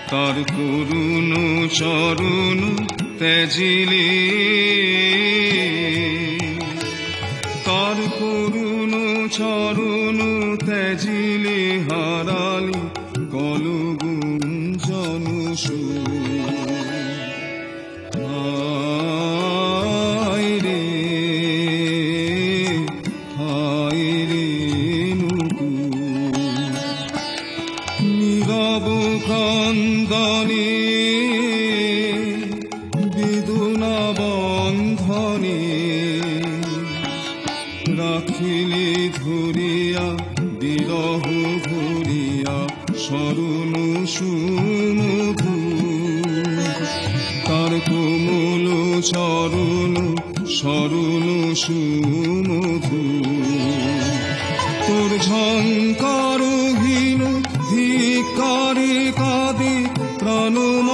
তার করুণ চরণ ত্যাজিলে, তার করুণ চরণ ত্যাজিলে হারালি কলগুঞ্জন সুর। হায় রে হায় রে নুপুর, নীরব ক্রন্দনে বেদনা বন্ধনে রাখিলে ধরিয়া বিরহ ভরিয়া স্মরণ সুমধুর। তার কোমল চরণ স্মরণ সুমধুর। তোর ঝঙ্কারহীন ধিক্কারে কাঁদে প্রাণ